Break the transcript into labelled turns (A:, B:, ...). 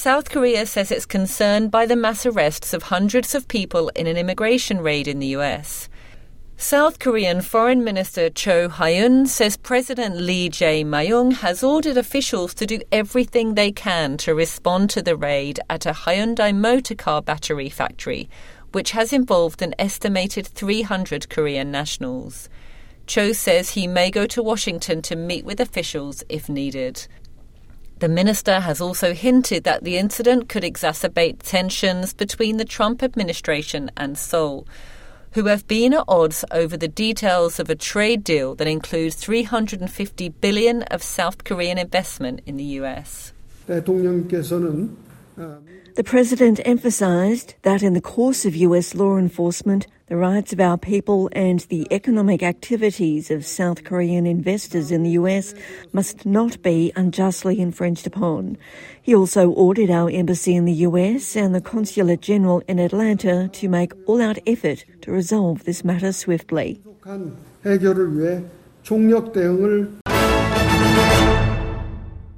A: South Korea says it's concerned by the mass arrests of hundreds of people in an immigration raid in the US. South Korean Foreign Minister Cho Hae-un says President Lee Jae-myung has ordered officials to do everything they can to respond to the raid at a Hyundai motor car battery factory, which has involved an estimated 300 Korean nationals. Cho says he may go to Washington to meet with officials if needed. The minister has also hinted that the incident could exacerbate tensions between the Trump administration and Seoul, who have been at odds over the details of a trade deal that includes $350 billion of South Korean investment in the US.
B: The president emphasised that in the course of US law enforcement, the rights of our people and the economic activities of South Korean investors in the US must not be unjustly infringed upon. He also ordered our embassy in the US and the Consulate General in Atlanta to make all-out effort to resolve this matter swiftly.